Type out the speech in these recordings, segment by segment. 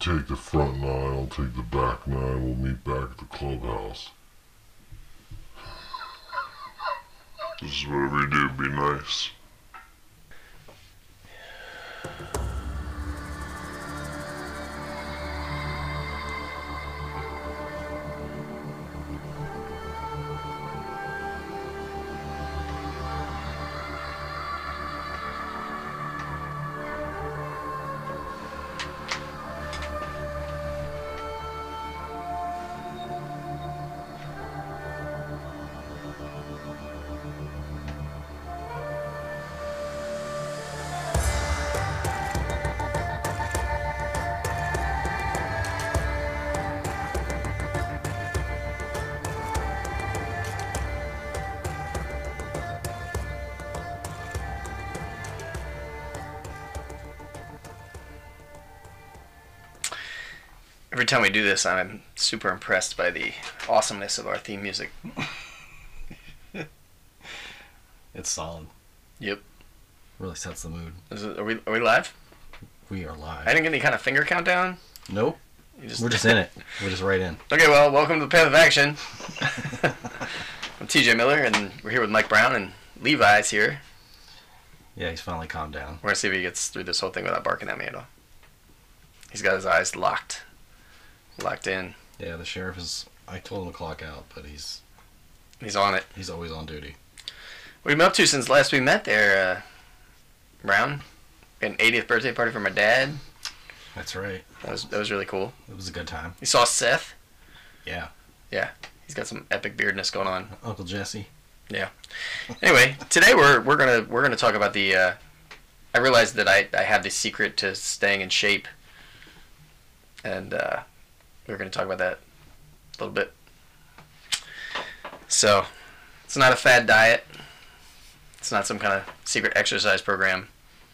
take the front 9, I'll take the back 9. We'll meet back at the clubhouse. This is whatever you do, be nice. Every time we do this, I'm super impressed by the awesomeness of our theme music. It's solid. Yep. Really sets the mood. Are we live? We are live. I didn't get any kind of finger countdown. Nope. We're just in it. We're just right in. Okay, well, welcome to the Path of Action. I'm TJ Miller, and we're here with Mike Brown, and Levi's here. Yeah, he's finally calmed down. We're going to see if he gets through this whole thing without barking at me at all. He's got his eyes locked in. Yeah, the sheriff is... I told him to clock out, but he's on it. He's always on duty. What have you been up to since last we met there, Brown? An 80th birthday party for my dad. That's right. That was really cool. It was a good time. You saw Seth? Yeah. Yeah. He's got some epic beardness going on. Uncle Jesse. Yeah. Anyway, today we're gonna talk about the. I realized that I have the secret to staying in shape, and we're gonna talk about that a little bit. So, it's not a fad diet. It's not some kind of secret exercise program.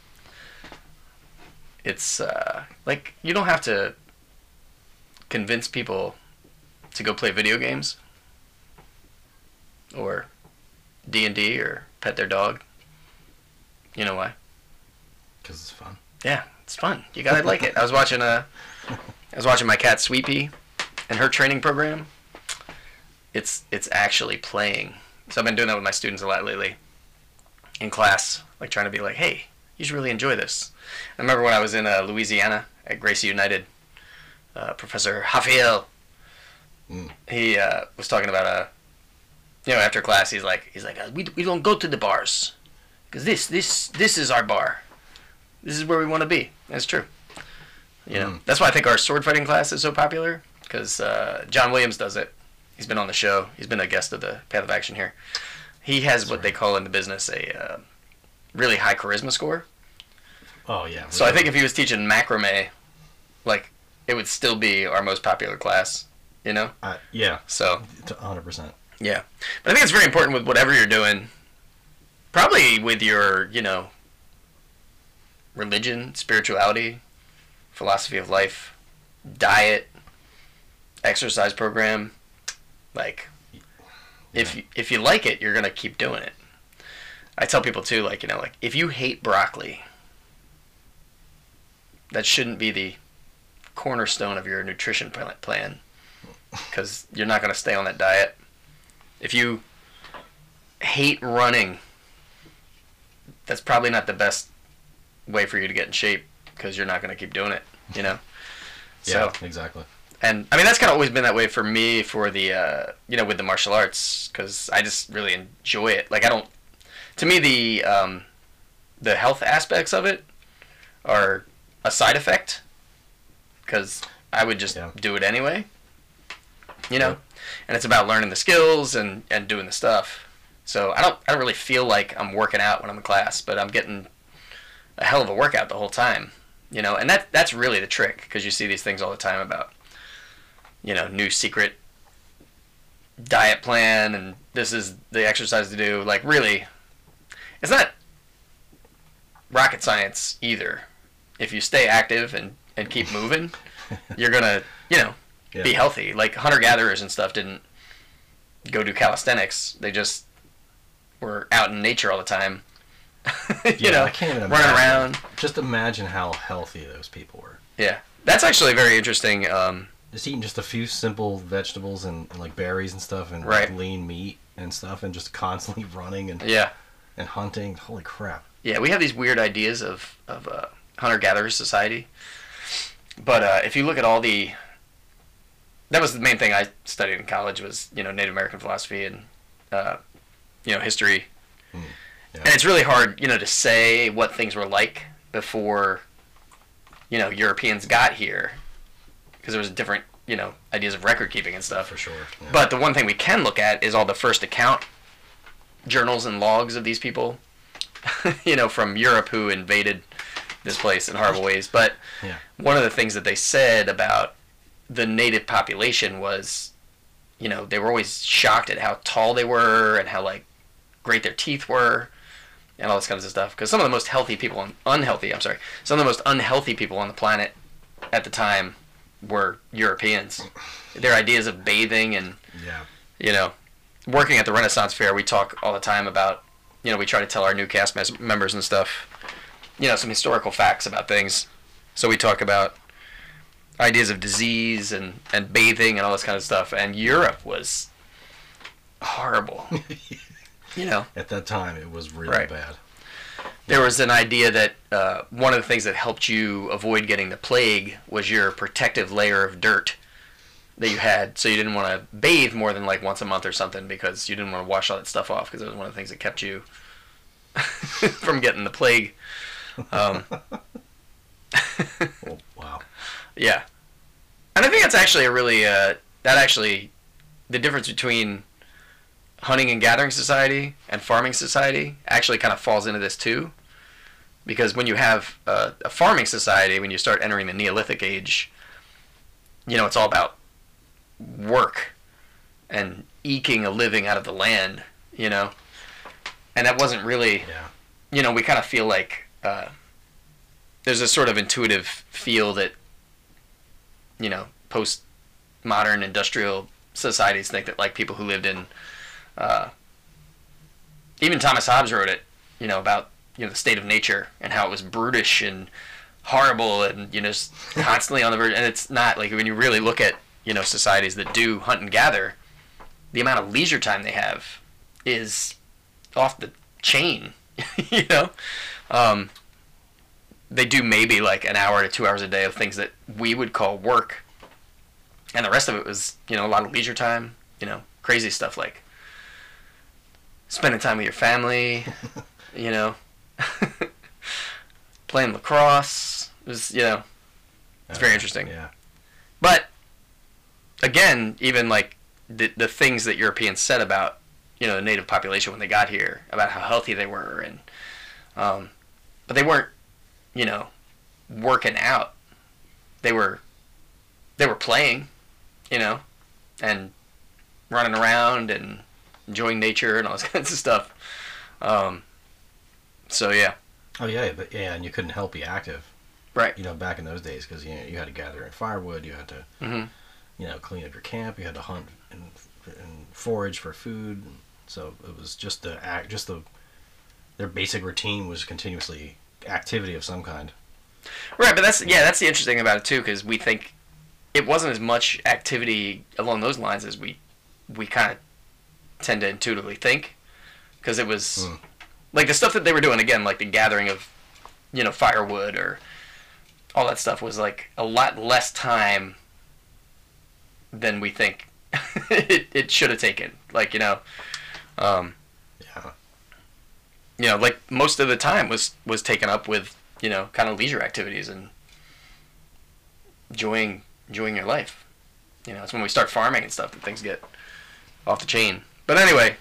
It's like you don't have to convince people to go play video games or D&D or pet their dog. You know why? Because it's fun. Yeah, it's fun. You gotta like it. I was watching my cat Sweepy and her training program. It's actually playing. So I've been doing that with my students a lot lately in class, like trying to be like, hey, you should really enjoy this. I remember when I was in Louisiana at Gracie United, Professor Rafael, he was talking about after class he's like we don't go to the bars because this is our bar. This is where we want to be. That's true. You know, that's why I think our sword fighting class is so popular, because John Williams does it. He's been on the show. He's been a guest of the Path of Action here. He has what they call in the business a really high charisma score. Oh, yeah. Really. So I think if he was teaching macrame, like, it would still be our most popular class, you know? Yeah. So 100%. Yeah. But I think it's very important with whatever you're doing, probably with your, religion, spirituality, philosophy of life, diet, exercise program. Like, if you like it, you're going to keep doing it. I tell people too, if you hate broccoli, that shouldn't be the cornerstone of your nutrition plan, because you're not going to stay on that diet. If you hate running, that's probably not the best way for you to get in shape, because you're not going to keep doing it, Yeah, so, exactly. And, I mean, that's kind of always been that way for me for the, with the martial arts, because I just really enjoy it. Like, to me, the health aspects of it are a side effect, because I would just do it anyway, And it's about learning the skills and doing the stuff. So I don't really feel like I'm working out when I'm in class, but I'm getting a hell of a workout the whole time, And that's really the trick, because you see these things all the time about, new secret diet plan, and this is the exercise to do. Like, really, it's not rocket science either. If you stay active and keep moving, you're gonna, be healthy. Like, hunter-gatherers and stuff didn't go do calisthenics. They just were out in nature all the time. I can't even running around. Just imagine how healthy those people were. Yeah. That's actually very interesting. Just eating just a few simple vegetables and like berries and stuff and Right. lean meat and stuff and just constantly running and Yeah. hunting. Holy crap. Yeah, we have these weird ideas of hunter-gatherer society. But if you look at all the... That was the main thing I studied in college was, Native American philosophy and, history. Yeah. And it's really hard, to say what things were like before, Europeans got here. Because there was different, ideas of record keeping and stuff. For sure. Yeah. But the one thing we can look at is all the first account journals and logs of these people, from Europe who invaded this place in horrible ways. But Yeah. one of the things that they said about the native population was, they were always shocked at how tall they were and how, great their teeth were and all this kinds of stuff. Because some of the most healthy people, some of the most unhealthy people on the planet at the time were Europeans. Their ideas of bathing and, Yeah. Working at the Renaissance Fair, we talk all the time about, we try to tell our new cast members and stuff, some historical facts about things. So we talk about ideas of disease and bathing and all this kind of stuff. And Europe was horrible, At that time, it was really Right. bad. There was an idea that one of the things that helped you avoid getting the plague was your protective layer of dirt that you had. So you didn't want to bathe more than once a month or something because you didn't want to wash all that stuff off because it was one of the things that kept you from getting the plague. Oh, wow. Yeah. And I think that's actually a really, the difference between hunting and gathering society and farming society actually kind of falls into this too. Because when you have a farming society, when you start entering the Neolithic age, it's all about work and eking a living out of the land, And that wasn't really, Yeah. we kind of feel like there's a sort of intuitive feel that, post-modern industrial societies think that people who lived in, even Thomas Hobbes wrote it, about, the state of nature and how it was brutish and horrible and, just constantly on the verge. And it's not when you really look at, societies that do hunt and gather, the amount of leisure time they have is off the chain, They do maybe an hour to 2 hours a day of things that we would call work. And the rest of it was, a lot of leisure time, crazy stuff like spending time with your family, playing lacrosse. It was, it's very interesting. Yeah. But, again, even the things that Europeans said about, the native population when they got here, about how healthy they were, and but they weren't, working out. They were playing, and running around and enjoying nature and all this kinds of stuff. So yeah. Oh, yeah, but and you couldn't help be active. Right. Back in those days because, you had to gather in firewood, you had to, clean up your camp, you had to hunt and forage for food. So it was just their basic routine was continuously activity of some kind. Right, but that's the interesting thing about it too, because we think it wasn't as much activity along those lines as we kind of tend to intuitively think, because it was the stuff that they were doing again, the gathering of firewood or all that stuff was a lot less time than we think it should have taken. Most of the time was taken up with kind of leisure activities and enjoying your life. It's when we start farming and stuff that things get off the chain. But anyway,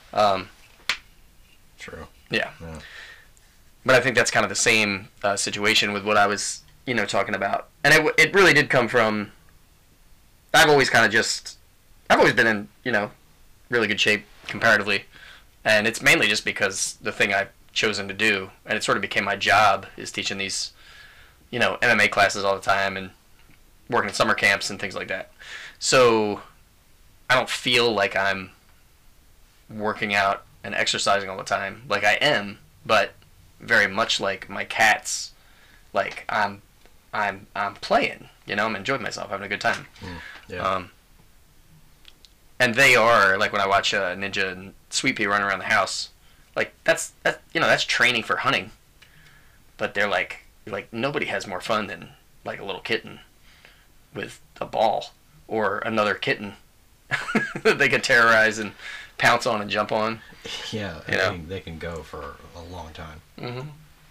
True. yeah. Yeah. But I think that's kind of the same situation with what I was talking about, and it really did come from. I've always been in really good shape comparatively, and it's mainly just because the thing I've chosen to do, and it sort of became my job, is teaching these MMA classes all the time and working in summer camps and things like that. So I don't feel like I'm working out and exercising all the time like I am, but very much like my cats, I'm playing, You know, I'm enjoying myself, having a good time. Yeah. And they are, like, when I watch Ninja and Sweet Pea run around the house, like, that's training for hunting. But they're like nobody has more fun than, like, a little kitten with a ball or another kitten that they can terrorize and pounce on and jump on. Yeah, you know? they can go for a long time. Mm-hmm.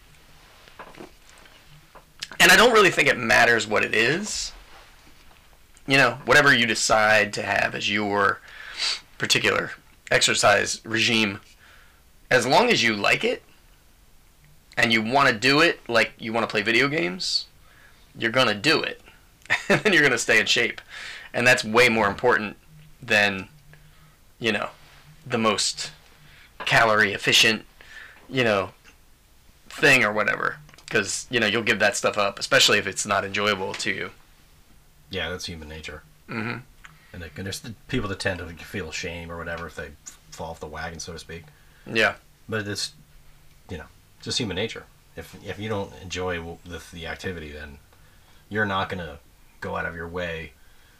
And I don't really think it matters what it is. You know, whatever you decide to have as your particular exercise regime, as long as you like it and you want to do it like you want to play video games, you're going to do it. And then you're going to stay in shape. And that's way more important than, you know, the most calorie efficient, you know, thing or whatever. Because, you know, you'll give that stuff up, especially if it's not enjoyable to you. Yeah, that's human nature. Mm-hmm. And there's the people that tend to feel shame or whatever if they fall off the wagon, so to speak. Yeah. But it's, you know, just human nature. If you don't enjoy the activity, then you're not going to go out of your way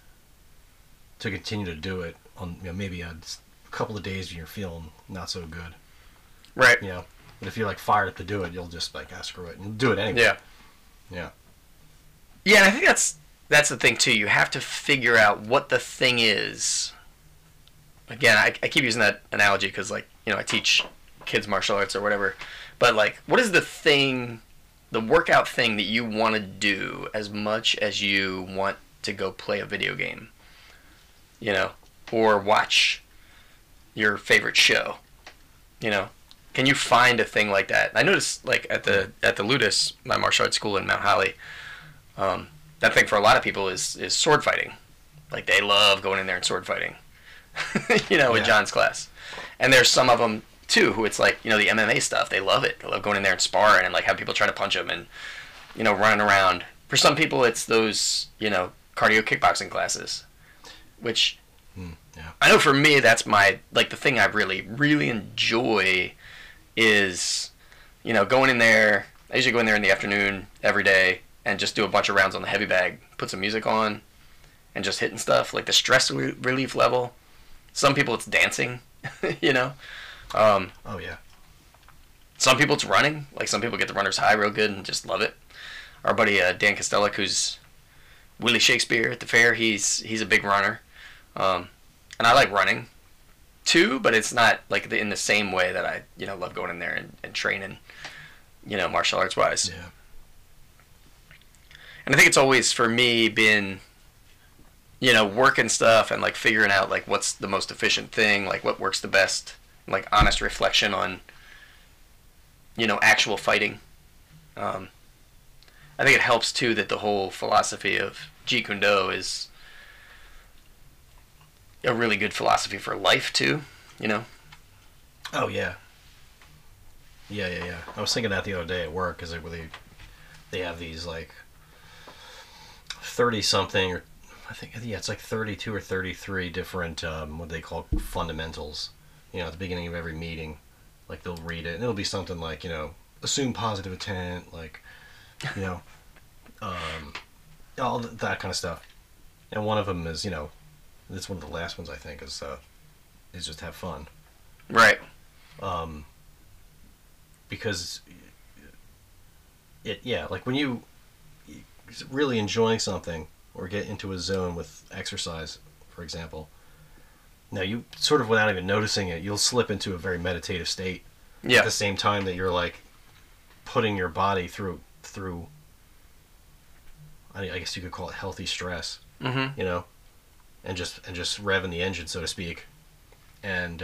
to continue to do it on, you know, maybe a couple of days when you're feeling not so good. Right. You know, but if you're like fired up to do it, you'll just like, screw it, and you'll do it anyway. Yeah. Yeah. Yeah, and I think that's the thing too. You have to figure out what the thing is. Again, I keep using that analogy because, like, you know, I teach kids martial arts or whatever. But, like, what is the thing, the workout thing that you want to do as much as you want to go play a video game? You know, or watch your favorite show. You know, can you find a thing like that? I noticed, like, at the Ludus, my martial arts school in Mount Holly, that thing for a lot of people is sword fighting. Like, they love going in there and sword fighting. You know, in John's class. And there's some of them, too, who it's like, you know, the MMA stuff, they love it. They love going in there and sparring and, like, have people try to punch them and, you know, running around. For some people, it's those, you know, cardio kickboxing classes, which I know for me, that's my, like, the thing I really, really enjoy is, you know, going in there. I usually go in there in the afternoon every day and just do a bunch of rounds on the heavy bag, put some music on, and just hitting stuff, like the stress relief level. Some people it's dancing, you know. Oh yeah. Some people it's running. Like, some people get the runner's high real good and just love it. Our buddy Dan Kostelik, who's Willie Shakespeare at the fair, he's a big runner, and I like running too, but it's not like in the same way that I, you know, love going in there and training, you know, martial arts wise. Yeah. And I think it's always for me been, you know, working stuff and, like, figuring out, like, what's the most efficient thing, like, what works the best, like, honest reflection on, you know, actual fighting. I think it helps, too, that the whole philosophy of Jeet Kune Do is a really good philosophy for life, too, you know? Oh, yeah. Yeah. I was thinking that the other day at work, because they have these, like, 30-something, or I think, yeah, it's like 32 or 33 different, what they call fundamentals, you know, at the beginning of every meeting. Like, they'll read it, and it'll be something like, you know, assume positive intent, like, you know, all that kind of stuff. And one of them is, you know, it's one of the last ones, I think, is just have fun. Right. Because like when you really enjoying something or get into a zone with exercise, for example, now you sort of, without even noticing it, you'll slip into a very meditative state. Yeah. At the same time that you're, like, putting your body through I guess you could call it healthy stress. Mm-hmm. You know, and just revving the engine, so to speak, and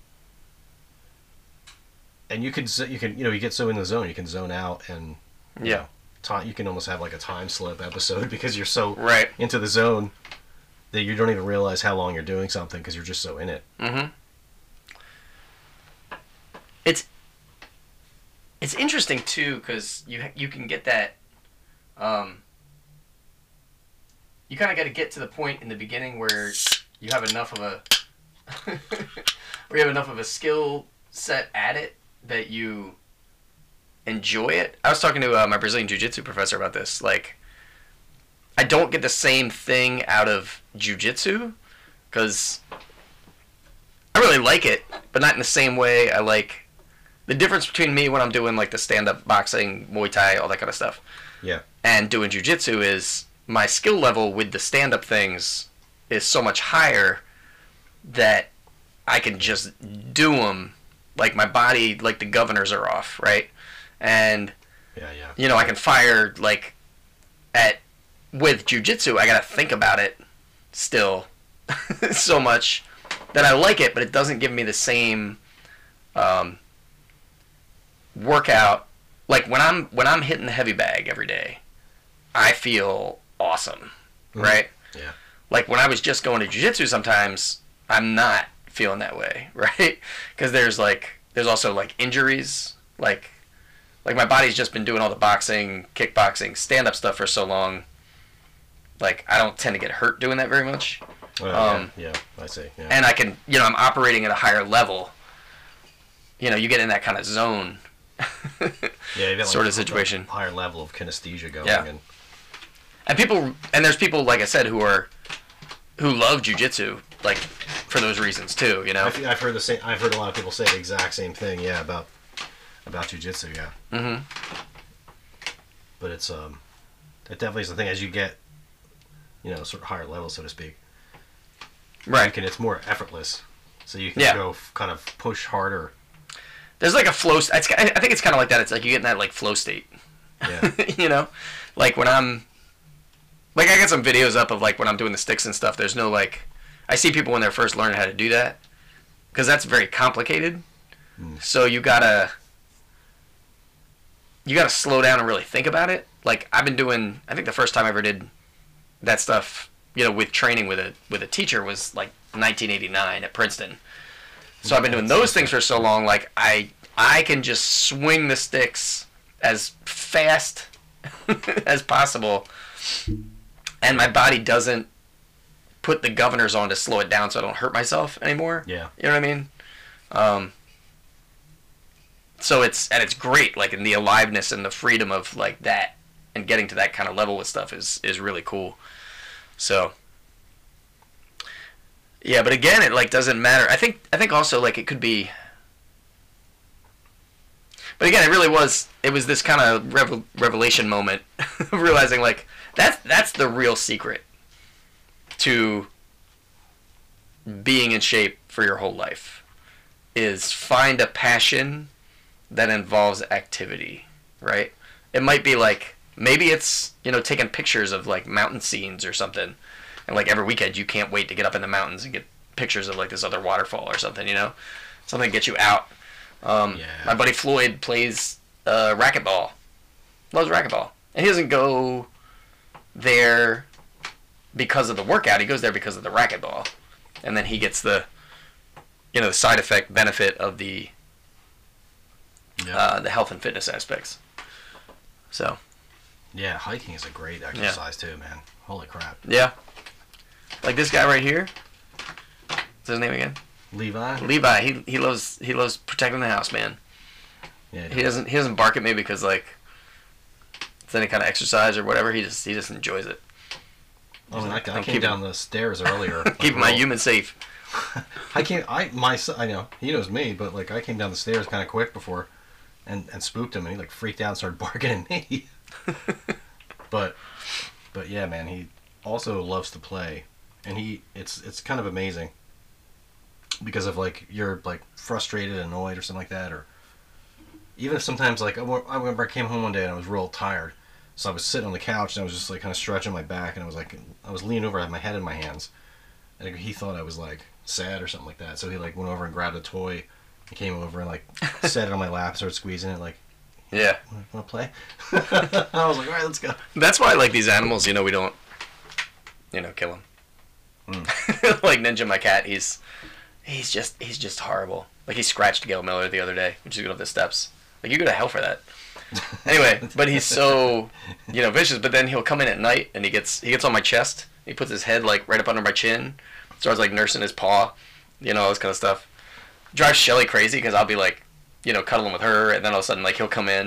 you can you know, you get so in the zone, you can zone out, and you know, you can almost have like a time slip episode because you're so into the zone that you don't even realize how long you're doing something because you're just so in it. Mm-hmm. It's interesting too, because you can get that. You kind of got to get to the point in the beginning where you have enough of a skill set at it that you enjoy it. I was talking to my Brazilian Jiu-Jitsu professor about this. Like, I don't get the same thing out of jiu-jitsu because I really like it, but not in the same way I like. The difference between me when I'm doing like the stand-up boxing, Muay Thai, all that kind of stuff, Yeah. and doing jiu-jitsu is my skill level with the stand-up things is so much higher that I can just do them. Like my body, like the governors are off, right? And Yeah, yeah. you know, I can fire like at with jiu-jitsu. I gotta think about it still so much that I like it, but it doesn't give me the same workout. Like when I'm hitting the heavy bag every day, I feel awesome, right? Yeah. Like when I was just going to jiu-jitsu, sometimes I'm not feeling that way, right? Because there's also like injuries, like my body's just been doing all the boxing, kickboxing, stand-up stuff for so long. Like I don't tend to get hurt doing that very much. Yeah, I see. Yeah. And I can, I'm operating at a higher level. You get in that kind of zone. Yeah, you got sort of situation. A higher level of kinesthesia going. Yeah. And there's people, like I said, who love jiu-jitsu, like for those reasons too. I've heard the same. I've heard a lot of people say the exact same thing. Yeah, about jiu-jitsu. Yeah. Mm-hmm. But it definitely is the thing as you get, sort of higher level, so to speak. Right. It's more effortless, so you can go kind of push harder. There's like a flow. I think it's kind of like that. It's like you get in that like flow state. Yeah. Like when I'm, like I got some videos up of like when I'm doing the sticks and stuff. There's no like, I see people when they're first learning how to do that, because that's very complicated. So you gotta slow down and really think about it. Like I've been doing. I think the first time I ever did that stuff, with training with a teacher was like 1989 at Princeton. So I've been doing those things for so long, like I can just swing the sticks as fast as possible, and my body doesn't put the governors on to slow it down so I don't hurt myself anymore. Yeah. You know what I mean? So it's great, like in the aliveness and the freedom of like that, and getting to that kind of level with stuff is really cool. So yeah, but again, it like doesn't matter. I think also like it could be. But again, it was this kind of revelation moment of realizing like that's the real secret to being in shape for your whole life, is find a passion that involves activity, right? It might be like, maybe it's, taking pictures of like mountain scenes or something. And like every weekend you can't wait to get up in the mountains and get pictures of like this other waterfall or something, something to get you out. My buddy Floyd plays racquetball, loves racquetball, and he doesn't go there because of the workout. He goes there because of the racquetball, and then he gets the the side effect benefit of the health and fitness aspects. So yeah, hiking is a great exercise too, man. Holy crap. Yeah. Like this guy right here. What's his name again? Levi. He loves protecting the house, man. Yeah. He doesn't bark at me because like it's any kind of exercise or whatever. He just enjoys it. Oh, I came down the stairs earlier. Keeping my human safe. I know he knows me, but like I came down the stairs kind of quick before, and spooked him, and he like freaked out and started barking at me. but yeah, man, he also loves to play. And it's kind of amazing because of like you're like frustrated, annoyed, or something like that, or even if sometimes like I remember I came home one day and I was real tired, so I was sitting on the couch and I was just like kind of stretching my back, and I was leaning over, I had my head in my hands, and he thought I was like sad or something like that, so he like went over and grabbed a toy, and came over and like set it on my lap, started squeezing it, like, yeah, want to play? I was like, all right, let's go. That's why like these animals, we don't kill them. Like Ninja, my cat, he's just horrible. Like he scratched Gail Miller the other day when she was going up the steps. Like you go to hell for that. Anyway, but he's so vicious. But then he'll come in at night and he gets on my chest. He puts his head like right up under my chin, starts like nursing his paw, all this kind of stuff. Drives Shelly crazy because I'll be like, cuddling with her, and then all of a sudden like he'll come in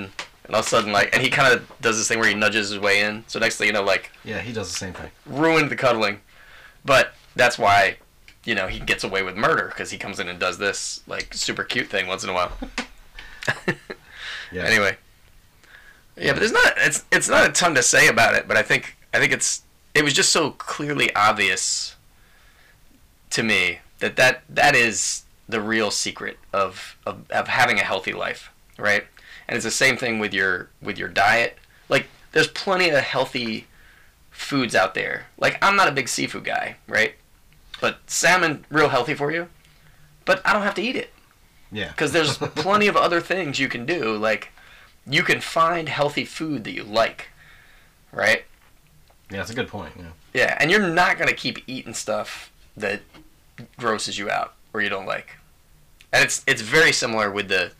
And all of a sudden, like, and he kind of does this thing where he nudges his way in. So next thing you know, like, Yeah, he does the same thing. ruined the cuddling. But that's why, you know, he gets away with murder, because he comes in and does this, like, super cute thing once in a while. Yeah. Anyway. Yeah, but it's not a ton to say about it, but I think it was just so clearly obvious to me that is the real secret of having a healthy life, right? And it's the same thing with your diet. Like, there's plenty of healthy foods out there. Like, I'm not a big seafood guy, right? But salmon, real healthy for you. But I don't have to eat it. Yeah. Because there's plenty of other things you can do. Like, you can find healthy food that you like, right? Yeah, that's a good point. Yeah. Yeah, and you're not going to keep eating stuff that grosses you out or you don't like. And it's very similar with the,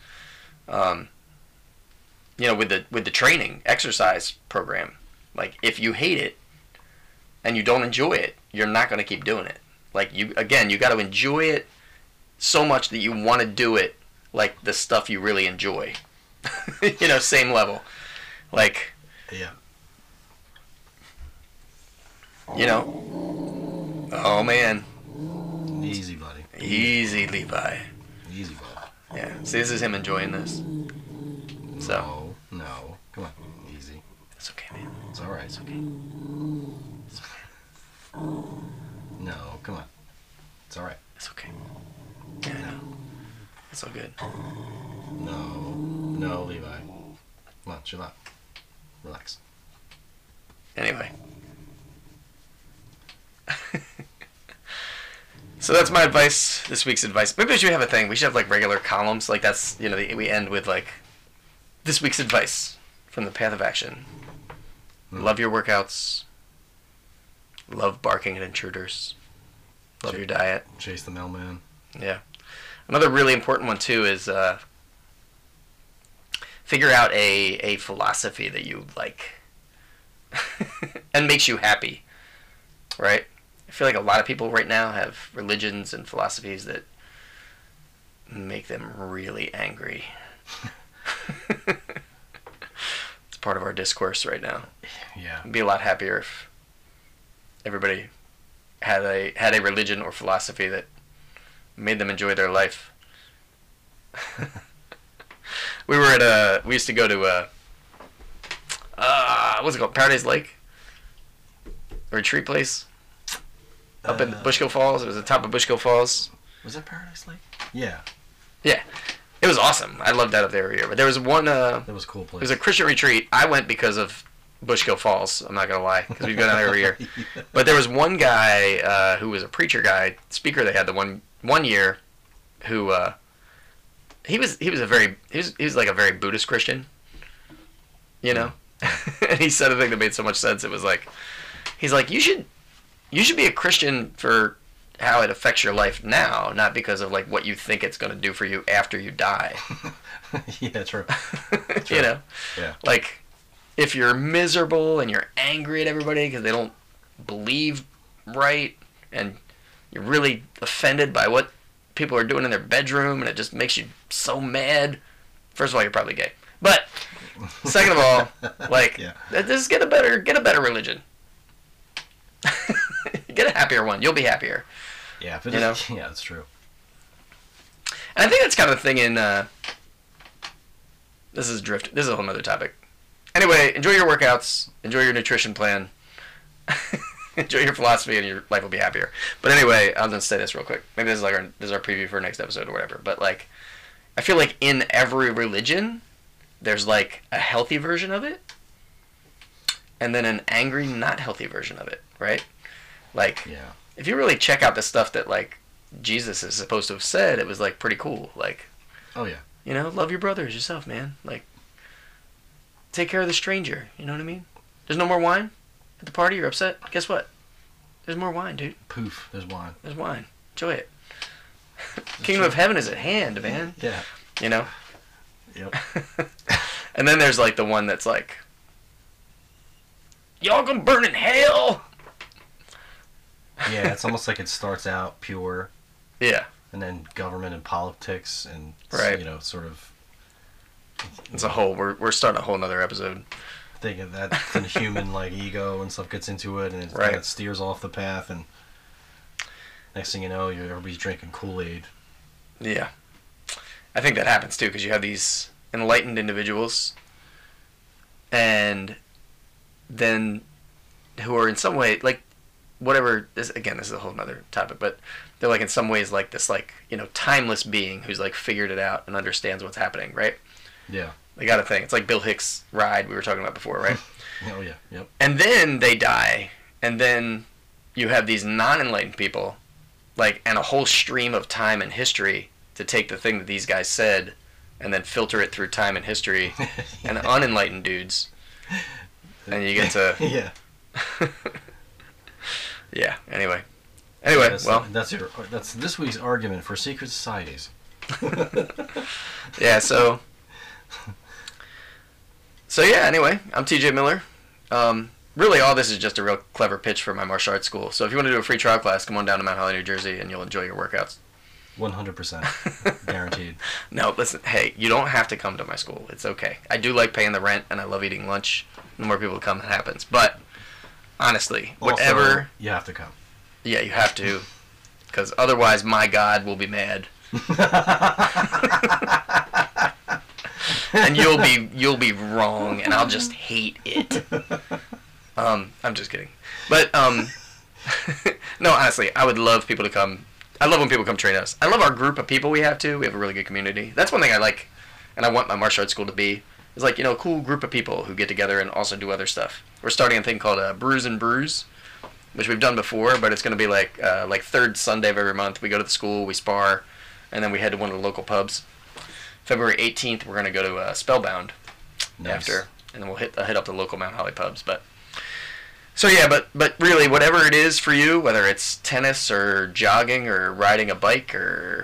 with the training, exercise program. Like, if you hate it and you don't enjoy it, you're not going to keep doing it. Like, you got to enjoy it so much that you want to do it like the stuff you really enjoy. Same level. Like, Yeah. Oh man. Easy, buddy. Easy, Levi. Easy, buddy. Yeah. See, this is him enjoying this. So. No. Come on. Easy. It's okay, man. It's all right. It's okay. It's okay. No. Come on. It's all right. It's okay. Yeah, I know. It's all good. No. No, Levi. Come on. Chill out. Relax. Anyway. So that's my advice, this week's advice. Maybe we should have a thing. We should have, like, regular columns. Like, that's, we end with, like, this week's advice from the Path of Action. Love your workouts. Love barking at intruders. Love your diet. Chase the mailman. Yeah. Another really important one, too, is figure out a philosophy that you like and makes you happy, right? I feel like a lot of people right now have religions and philosophies that make them really angry. It's part of our discourse right now. Yeah. I'd be a lot happier if everybody had a religion or philosophy that made them enjoy their life. We used to go to what's it called? Paradise Lake? A retreat place? Up in Bushkill Falls. It was the top of Bushkill Falls. Was that Paradise Lake? Yeah. Yeah. It was awesome. I loved that up there every year. But there was one... that was a cool place. It was a Christian retreat. I went because of Bushkill Falls. I'm not going to lie. Because we go down there every year. Yeah. But there was one guy who was a preacher guy, speaker they had the one year, who... He was like a very Buddhist Christian, and he said a thing that made so much sense. It was like, he's like, you should be a Christian for how it affects your life now, not because of like what you think it's going to do for you after you die. Yeah, true. Yeah. Like, if you're miserable and you're angry at everybody because they don't believe right, and you're really offended by what people are doing in their bedroom, and it just makes you so mad. First of all, you're probably gay. But second of all, like, just get a better religion. Get a happier one. You'll be happier. Yeah, but yeah, that's true. And I think that's kind of the thing in this is a whole nother topic. Anyway, enjoy your workouts, enjoy your nutrition plan. Enjoy your philosophy, and your life will be happier. But anyway, I'm gonna say this real quick. Maybe this is our preview for next episode or whatever. But like, I feel like in every religion, there's like a healthy version of it, and then an angry, not healthy version of it, right? Like, if you really check out the stuff that like Jesus is supposed to have said, it was like pretty cool. Like, oh yeah, love your brother as yourself, man. Like, take care of the stranger. You know what I mean? There's no more wine at the party. You're upset. Guess what? There's more wine, dude. Poof. There's wine. There's wine. Enjoy it. Kingdom of Heaven is at hand, man. Yeah. Yep. And then there's like the one that's like, y'all gonna burn in hell. Yeah, it's almost like it starts out pure. Yeah. And then government and politics and right. Sort of It's a whole. We're starting a whole nother episode. Thinking that the human like ego and stuff gets into it, and it Right. kind of steers off the path, and next thing you know, everybody's drinking Kool-Aid. Yeah, I think that happens too because you have these enlightened individuals, and then who are in some way like whatever. This is a whole nother topic, but they're like in some ways like this like timeless being who's like figured it out and understands what's happening, right? Yeah. They got a thing. It's like Bill Hicks' ride we were talking about before, right? Oh yeah. Yep. And then they die, and then you have these non-enlightened people, like, and a whole stream of time and history to take the thing that these guys said, and then filter it through time and history, and unenlightened dudes, and you get to yeah. yeah. Anyway, that's this week's argument for secret societies. yeah. So yeah. Anyway, I'm TJ Miller. Really, all this is just a real clever pitch for my martial arts school. So if you want to do a free trial class, come on down to Mount Holly, New Jersey, and you'll enjoy your workouts. 100% guaranteed. No, listen, hey, you don't have to come to my school. It's okay. I do like paying the rent, and I love eating lunch. The more people come, it happens. But honestly, whatever. Also, you have to come. Yeah, you have to, because otherwise, my God will be mad. And you'll be wrong, and I'll just hate it. I'm just kidding, but no, honestly, I would love people to come. I love when people come train us. I love our group of people we have too. We have a really good community. That's one thing I like, and I want my martial arts school to be. Is like a cool group of people who get together and also do other stuff. We're starting a thing called Brews and Brews, which we've done before, but it's going to be like third Sunday of every month. We go to the school, we spar, and then we head to one of the local pubs. February 18th, we're going to go to Spellbound after, and then we'll hit up the local Mount Holly pubs. But really, whatever it is for you, whether it's tennis or jogging or riding a bike or,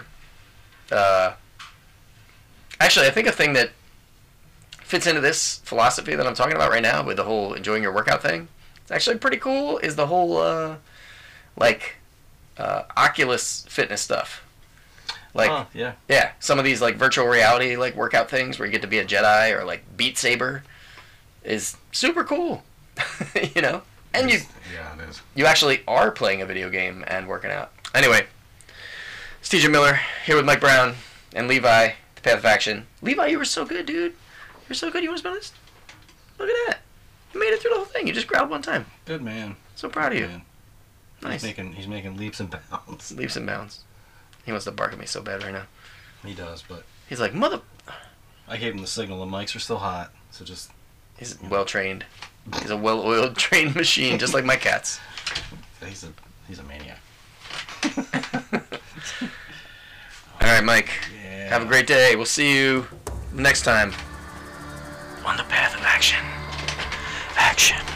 actually, I think a thing that fits into this philosophy that I'm talking about right now with the whole enjoying your workout thing, it's actually pretty cool. Is the whole Oculus fitness stuff. Like, yeah, some of these like virtual reality like workout things where you get to be a Jedi, or like Beat Saber is super cool, And it is. You actually are playing a video game and working out. Anyway, it's TJ Miller here with Mike Brown and Levi, the Path of Action. Levi, you were so good, dude. You're so good. You want to spell this? Look at that. You made it through the whole thing. You just growled one time. Good man. So proud of you. Man. Nice. He's making leaps and bounds. Leaps and bounds. He wants to bark at me so bad right now. He does, but he's like, mother. I gave him the signal. The mics are still hot, so just. He's well trained. He's a well-oiled, trained machine, just like my cats. He's a maniac. All right, Mike. Yeah. Have a great day. We'll see you next time on the Path of Action. Action.